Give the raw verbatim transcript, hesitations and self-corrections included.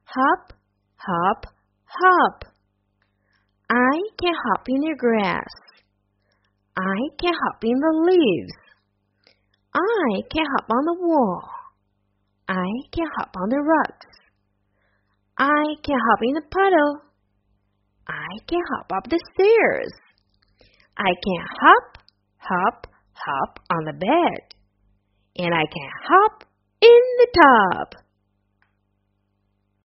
Hop, hop, hop. I can hop in the grass. I can hop in the leaves. I can hop on the wall. I can hop on the rocks. I can hop in the puddle. I can hop up the stairs. I can hop, hop, hop on the bed. And I can hop in the tub.